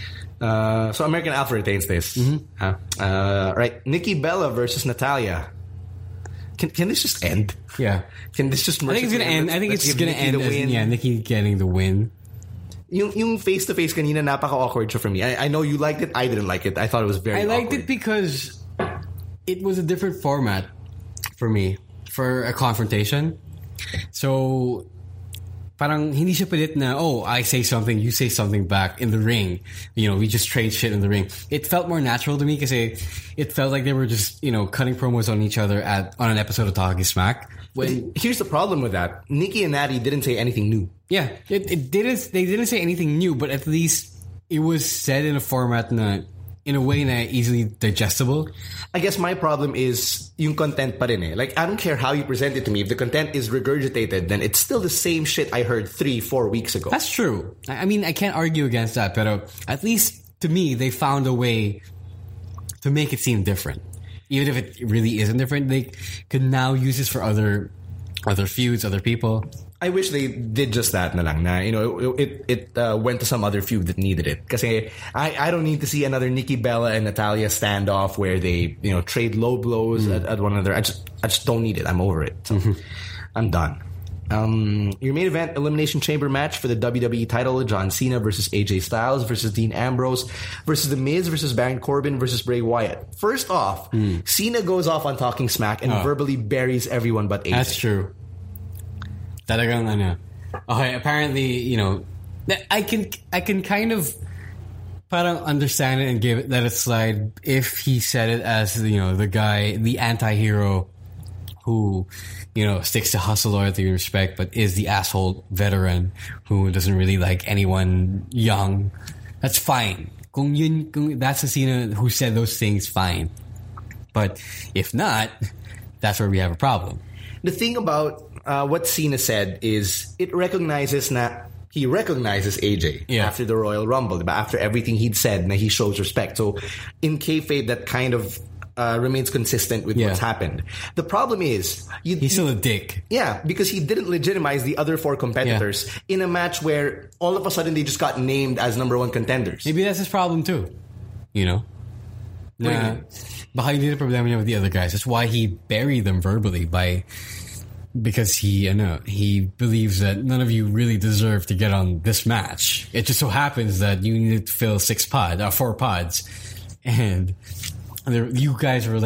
Uh, so American Alpha retains this. Mm-hmm. Huh? Uh, right. Nikki Bella versus Natalya. Can can this just end? Yeah. Can this just? I think it's gonna end. I think it's gonna Nikki end. As, yeah, Nikki getting the win. Yung yung face to face kanina napaka awkward for me. I, I know you liked it. I didn't like it. I thought it was very. I liked awkward. it because it was a different format for me for a confrontation. So, parang hindi siya pilit na, oh, I say something, you say something back in the ring. You know, we just trade shit in the ring. It felt more natural to me because it, it felt like they were just, you know, cutting promos on each other at on an episode of Talking Smack. When, here's the problem with that. Nikki and Natty didn't say anything new. Yeah, it, it didn't. They didn't say anything new, but at least it was said in a format na, in a way na easily digestible. I guess my problem is yung content pa rin eh. Like, I don't care how you present it to me. If the content is regurgitated, then it's still the same shit I heard three, four weeks ago. That's true. I mean, I can't argue against that, but at least to me, they found a way to make it seem different. Even if it really isn't different, they could now use this for other other feuds, other people. I wish they did just that na lang, na, you know, it it uh, went to some other feud that needed it. Kasi I, I don't need to see another Nikki Bella and Natalya standoff where they, you know, trade low blows mm. at, at one another. I just I just don't need it. I'm over it. So mm-hmm. I'm done. Um, your main event elimination chamber match for the W W E title: John Cena versus A J Styles versus Dean Ambrose versus The Miz versus Baron Corbin versus Bray Wyatt. First off, mm. Cena goes off on Talking Smack and oh. verbally buries everyone but A J. That's true. Talagang ano. Okay, apparently, you know, I can I can kind of parang understand it and give it, let it slide if he said it as, you know, the guy, the anti-hero who, you know, sticks to hustle, loyalty, and respect, but is the asshole veteran who doesn't really like anyone young. That's fine. Kung yun, kung that's the Cena who said those things, fine. But if not, that's where we have a problem. The thing about uh, what Cena said is it recognizes na he recognizes A J yeah. after the Royal Rumble, but after everything he'd said, na he shows respect. So in kayfabe, that kind of uh, remains consistent with yeah. what's happened. The problem is you, he's still a dick. Yeah, because he didn't legitimize the other four competitors yeah. in a match where all of a sudden they just got named as number one contenders. Maybe that's his problem too. You know. Nah, baka hindi na problema niya with the other guys. That's why he buried them verbally by because he, you know, he believes that none of you really deserve to get on this match. It just so happens that you need to fill six pods, uh, four pods, and you guys were like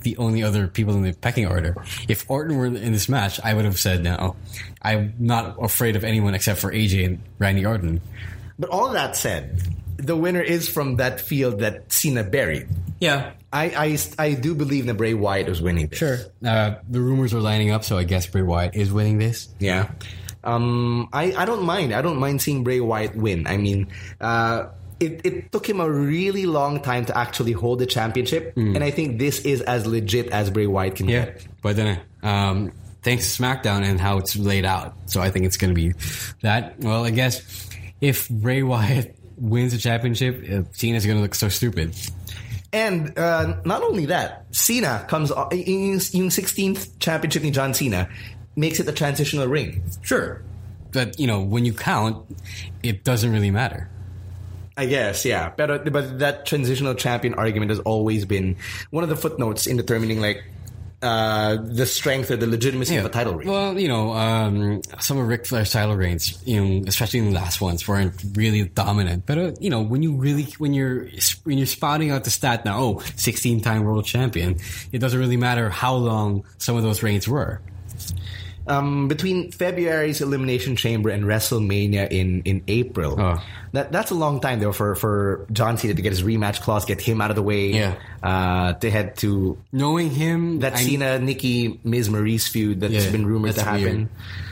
the only other people in the pecking order. If Orton were in this match, I would have said, no, I'm not afraid of anyone except for A J and Randy Orton. But all that said, the winner is from that field that Cena buried. Yeah. I, I, I do believe that Bray Wyatt was winning this. Sure. Uh, the rumors are lining up, so I guess Bray Wyatt is winning this. Yeah. Um, I, I don't mind. I don't mind seeing Bray Wyatt win. I mean, uh, it, it took him a really long time to actually hold the championship, mm. and I think this is as legit as Bray Wyatt can yeah. get. But then, um, thanks to SmackDown and how it's laid out, so I think it's going to be that. Well, I guess if Bray Wyatt wins the championship, uh, Cena's going to look so stupid. And uh, not only that, Cena comes in yung sixteenth championship ni John Cena, makes it a transitional ring. Sure. But, you know, when you count, it doesn't really matter. I guess, yeah. But, but that transitional champion argument has always been one of the footnotes in determining, like, uh, the strength or the legitimacy yeah. of a title reign. Well, you know, um, some of Ric Flair's title reigns, you know, especially in the last ones, weren't really dominant. But uh, you know, when you really, when you're when you're spouting out the stat now, oh, sixteen-time world champion, it doesn't really matter how long some of those reigns were. Um, between February's Elimination Chamber and WrestleMania in, in April, oh. that that's a long time though for, for John Cena to get his rematch clause, get him out of the way, yeah. uh, to head to knowing him that I, Cena Nikki Miz Maurice feud that's yeah, been rumored that's to happen.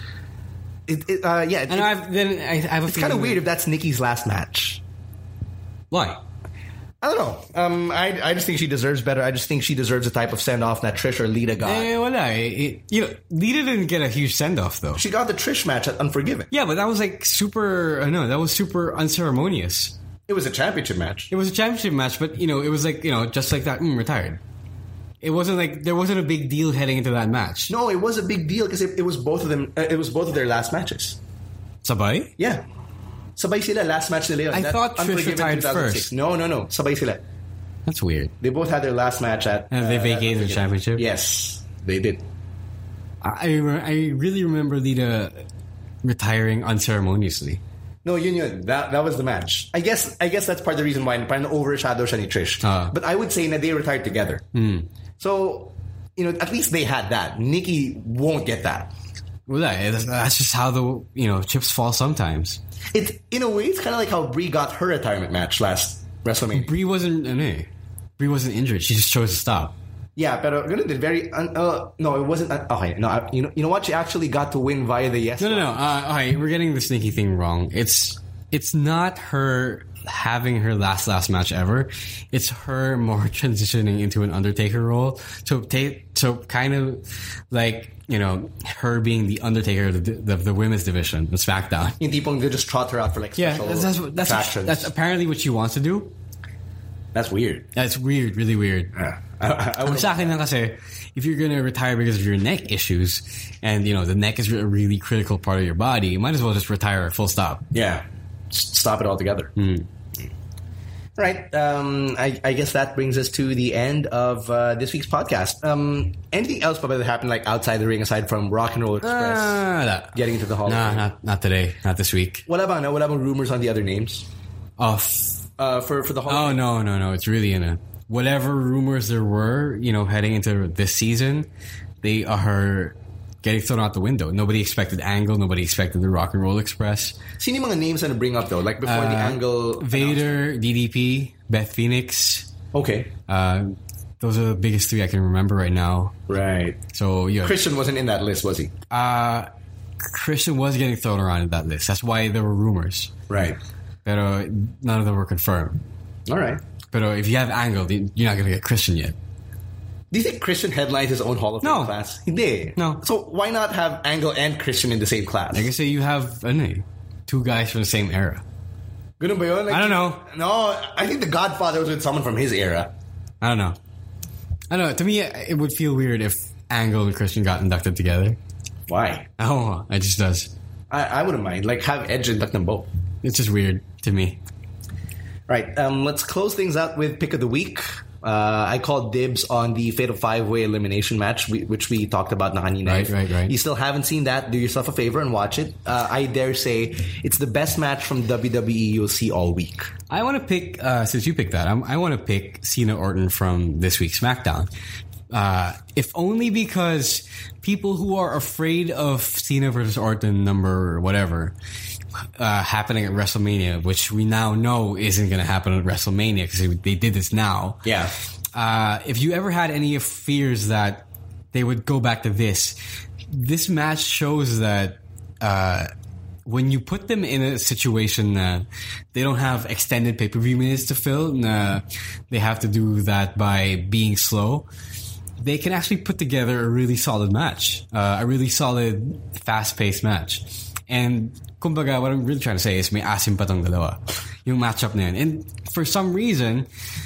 It, it, uh, yeah, and it, I've then I, I have a it's kind of weird if that's Nikki's last match. Why? I don't know. Um, I I just think she deserves better. I just think she deserves the type of send off that Trish or Lita got. Eh, wala. It, you know, Lita didn't get a huge send off though. She got the Trish match at Unforgiven. Yeah, but that was like super. I know that was super unceremonious. It was a championship match. It was a championship match, but you know, it was like you know, just like that. Mm, retired. It wasn't like there wasn't a big deal heading into that match. No, it was a big deal because it, it was both of them. Uh, it was both of their last matches. Sabay? Yeah. Sabay sila, last match nila yun. I That thought Trish retired first. No, no, no. Sabay sila. That's weird. They both had their last match at... And uh, they vacated the championship? Yes, they did. I, I really remember Lita retiring unceremoniously. No, yun yun. That, that was the match. I guess I guess that's part of the reason why parang overshadow siya ni Trish. Uh. But I would say that they retired together. Mm. So, you know, at least they had that. Nikki won't get that. Well, that, that's just how the, you know, chips fall sometimes. It, in a way, it's kind of like how Brie got her retirement match last WrestleMania. Brie wasn't, uh, Brie wasn't injured. She just chose to stop. Yeah, but ganun din, very un, uh, no, it wasn't. Uh, okay, no, I, you know, you know what? She actually got to win via the yes. No, no, no. Uh, okay, we're getting the sneaky thing wrong. It's it's not her having her last last match ever. It's her more transitioning into an Undertaker role. So take so kind of like you know her being the Undertaker of the, the, the women's division, the SmackDown. Yung tipong they just trot her out for like special yeah, that's that's, that's, that's apparently what she wants to do. That's weird. That's weird, really weird. Yeah. I, I, I Ang sa akin lang kasi, if you're gonna retire because of your neck issues, and you know the neck is a really critical part of your body, you might as well just retire full stop. Yeah, just stop it altogether. Mm. Right. Um, I, I guess that brings us to the end of uh, this week's podcast. Um, anything else that happened like outside the ring aside from Rock and Roll Express uh, that, getting into the Hall? Nah, not not today, not this week. Wala bang, wala bang rumors on the other names? Off. Uh, for for the Hall. Oh no no no! It's really in a whatever rumors there were, you know, heading into this season, they are getting thrown out the window. Nobody expected Angle. Nobody expected the Rock and Roll Express. Sino yung mga names na bring up though? Like before uh, the Angle, Vader, D D P, Beth Phoenix. Okay, uh, those are the biggest three I can remember right now. Right. So yeah, Christian wasn't in that list, was he? Uh Christian was getting thrown around in that list. That's why there were rumors. Right. Pero none of them were confirmed. All right. But if you have Angle, you're not going to get Christian yet. Do you think Christian headlines his own Hall of Fame no. class? Hindi. No. So why not have Angle and Christian in the same class? Like I say, you have ano, two guys from the same era. Ganun ba yun? Like, I don't know. No, I think The Godfather was with someone from his era. I don't know. I don't know. To me, it would feel weird if Angle and Christian got inducted together. Why? I don't know. It just does. I, I wouldn't mind. Like, have Edge induct them both. It's just weird to me. Right. Um, let's close things out with Pick of the Week. Uh, I called dibs on the Fatal Five-Way Elimination match, we, which we talked about na kanina. Right, right, right. You still haven't seen that, do yourself a favor and watch it. Uh, I dare say it's the best match from W W E you'll see all week. I want to pick, uh, since you picked that, I'm, I want to pick Cena Orton from this week's SmackDown. Uh, if only because people who are afraid of Cena versus Orton number whatever uh, happening at WrestleMania, which we now know isn't going to happen at WrestleMania because they, they did this now. Yeah. Uh, if you ever had any fears that they would go back to this, this match shows that uh, when you put them in a situation that they don't have extended pay-per-view minutes to fill, uh, they have to do that by being slow, they can actually put together a really solid match, uh, a really solid, fast-paced match. And kumbaga, what I'm really trying to say is may asim pa tong dalawa, yung matchup na yun. And for some reason,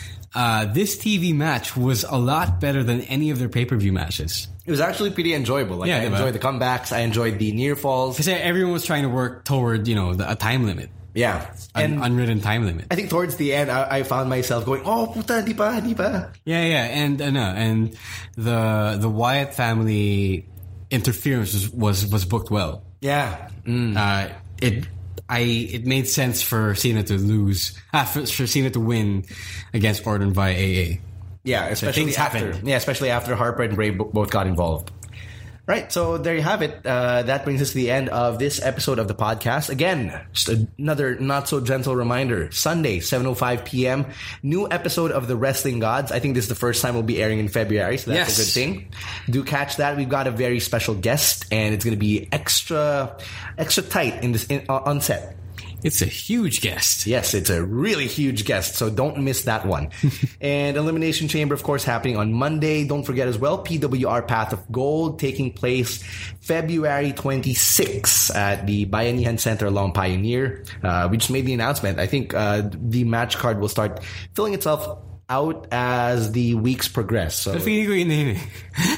uh, this T V match was a lot better than any of their pay-per-view matches. It was actually pretty enjoyable. Like, yeah, I enjoyed the comebacks. I enjoyed the near falls. Because everyone was trying to work toward, you know, the, a time limit. Yeah. An And unwritten time limit. I think towards the end, I, I found myself going, oh, puta, di pa, di pa. Yeah, yeah. And, uh, no, and the the Wyatt family interference was, was, was booked well. Yeah. Mm. Uh, it I it made sense for Cena to lose, uh, for, for Cena to win against Orton via A A. Yeah, especially things after. happened. Yeah, especially after Harper and Bray bo- both got involved. Right, so there you have it. Uh, that brings us to the end of this episode of the podcast. Again, just another not-so-gentle reminder. Sunday, seven oh five p.m., new episode of The Wrestling Gods. I think this is the first time we'll be airing in February, so that's Yes. a good thing. Do catch that. We've got a very special guest, and it's going to be extra extra tight in this in, uh, on set. It's a huge guest. Yes, it's a really huge guest, so don't miss that one. And Elimination Chamber, of course, happening on Monday. Don't forget as well, P W R Path of Gold, taking place February twenty-sixth at the Bayanihan Center along Pioneer. Uh, we just made the announcement. I think uh, the match card will start filling itself out as the weeks progress. So, Feeling ko yun na yun eh.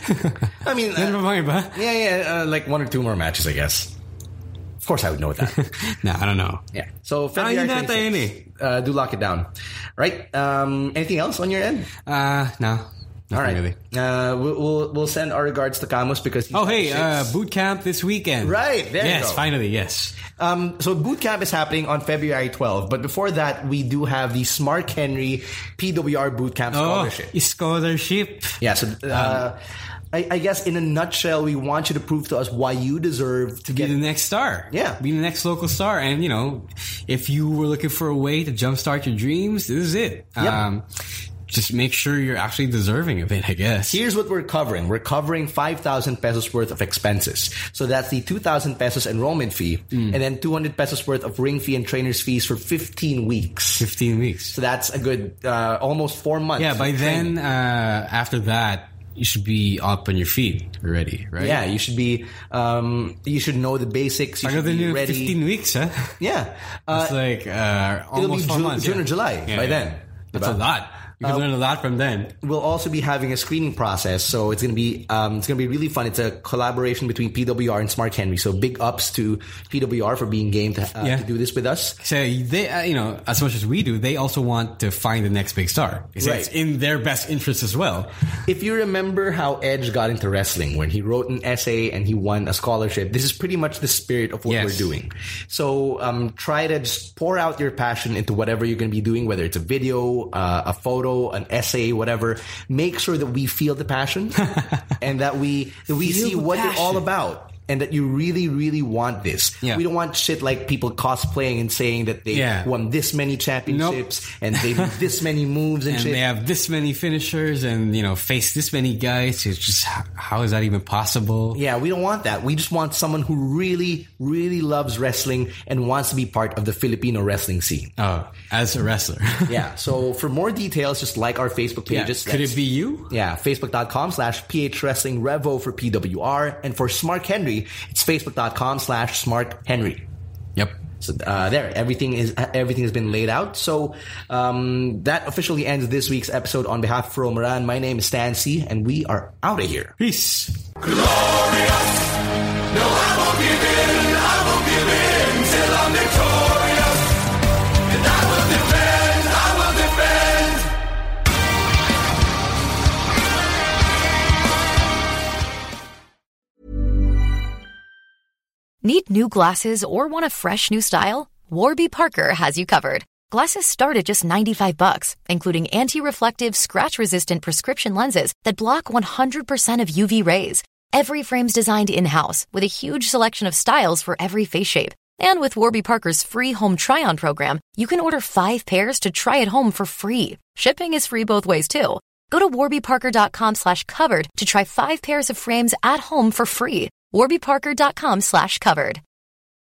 I mean, Meron uh, pa bang iba? yeah, yeah, uh, like one or two more matches, I guess. Of course, I would know that. Nah, I don't know. Yeah. So February yun nata yun twenty-sixth. Uh, do lock it down. Right. Um, anything else on your end? Uh, no. Nothing All right. really. Uh, we'll, we'll we'll send our regards to Camus because he's Oh, got hey, uh, shits. boot camp this weekend. Right, there you Yes, go. finally, yes. Um, so boot camp is happening on February twelfth, but before that, we do have the Smart Henry P W R Boot Camp Oh, Scholarship. scholarship. Yeah, so uh, I, I guess in a nutshell, we want you to prove to us why you deserve to Be get the next star. Yeah. Be the next local star. And, you know, if you were looking for a way to jumpstart your dreams, this is it. Yep. Um, just make sure you're actually deserving of it, I guess. Here's what we're covering. We're covering five thousand pesos worth of expenses. So that's the two thousand pesos enrollment fee Mm. and then two hundred pesos worth of ring fee and trainer's fees for fifteen weeks. fifteen weeks. So that's a good, uh, almost four months. Yeah, by of then, training. uh, after that, you should be up on your feet already, right? Yeah, you should be, um, you should know the basics. You Tagal should din be yung ready. fifteen weeks, huh? Yeah. Uh, It's like uh, it'll be almost four June, months. June yeah. or July Yeah, by yeah. then. That's Diba? a lot. You can Uh, learn a lot from then. We'll also be having a screening process, so it's gonna be um, it's gonna be really fun. It's a collaboration between P W R and Smart Henry. So big ups to P W R for being game to, uh, Yeah. to do this with us. So they, uh, you know, as much as we do, they also want to find the next big star. It's, Right. it's in their best interest as well. If you remember how Edge got into wrestling, when he wrote an essay and he won a scholarship, this is pretty much the spirit of what Yes. we're doing. So um, try to just pour out your passion into whatever you're going to be doing, whether it's a video, uh, a photo, an essay, whatever. Make sure that we feel the passion and that we that we Feel see the what you're all passion. about. And that you really, really want this. Yeah. We don't want shit like people cosplaying and saying that they Yeah. won this many championships and they do this many moves and, And shit. they have this many finishers and, you know, face this many guys. It's just, how, how is that even possible? Yeah, we don't want that. We just want someone who really, really loves wrestling and wants to be part of the Filipino wrestling scene. Oh, as a wrestler. Yeah, so for more details, just like our Facebook Yeah. pages. Could That's- it be you? Yeah, facebook.com slash PH Wrestling Revo for P W R. And for Smart Henry, it's facebook.com slash Smart Henry. Yep. So uh, there, everything is everything has been laid out. So um, that officially ends this week's episode. On behalf of Romaran, my name is Stan C, and we are out of here. Peace. Need new glasses or want a fresh new style? Warby Parker has you covered. Glasses start at just ninety-five bucks, including anti-reflective, scratch-resistant prescription lenses that block one hundred percent of U V rays. Every frame's designed in-house with a huge selection of styles for every face shape. And with Warby Parker's free home try-on program, you can order five pairs to try at home for free. Shipping is free both ways, too. Go to warbyparker.com slash covered to try five pairs of frames at home for free. warbyparker.com slash covered.